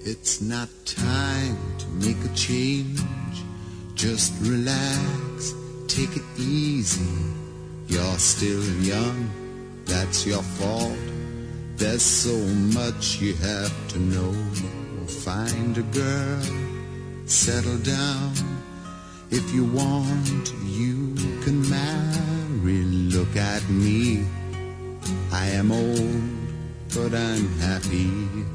It's not time to make a change. Just relax, take it easy. You're still young, that's your fault. There's so much you have to know. Find a girl, settle down. If you want, you can marry. Look at me, I am old, but I'm happy.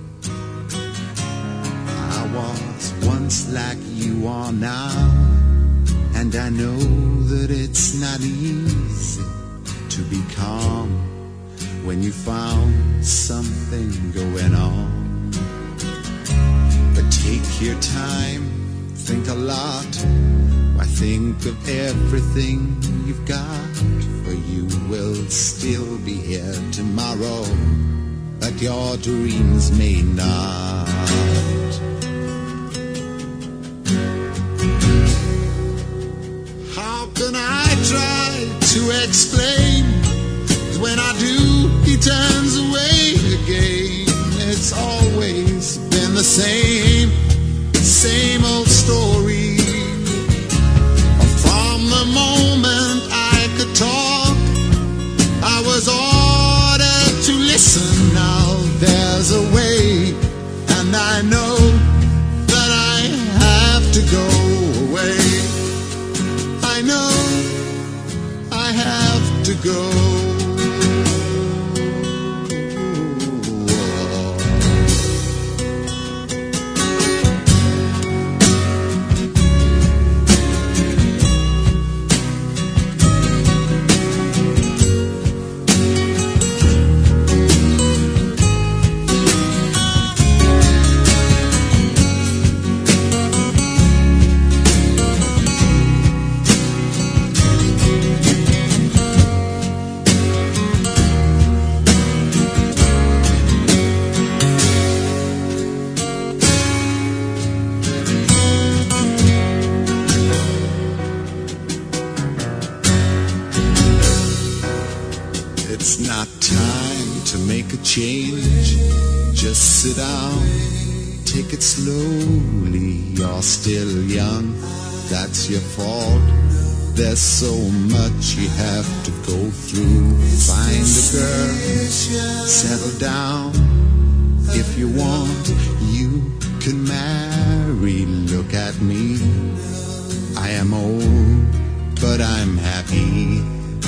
I was once like you are now, and I know that it's not easy to be calm when you found something going on. But take your time, think a lot. Why, think of everything you've got, for you will still be here tomorrow, but your dreams may not. How can I try to explain? When I do, he turns away again. It's always been the same old story. From the moment I could talk, I was ordered to listen. Now there's a way, and I know that I have to go away. I know I have to go. It's not time to make a change. Just sit down, take it slowly. You're still young, that's your fault. There's so much you have to go through. Find a girl, settle down. If you want, you can marry. Look at me, I am old, but I'm happy.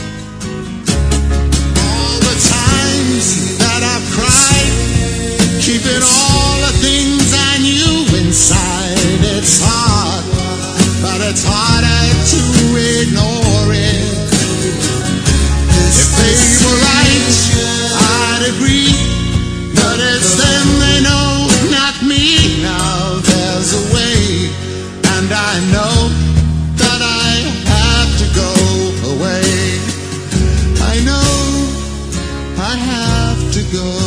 That I've cried, keeping all the things I knew inside. It's hard, but it's harder to ignore it. If they were right, I'd agree, but it's them they know, not me. Now there's a way, and I know that I have to go away. I know I have to go.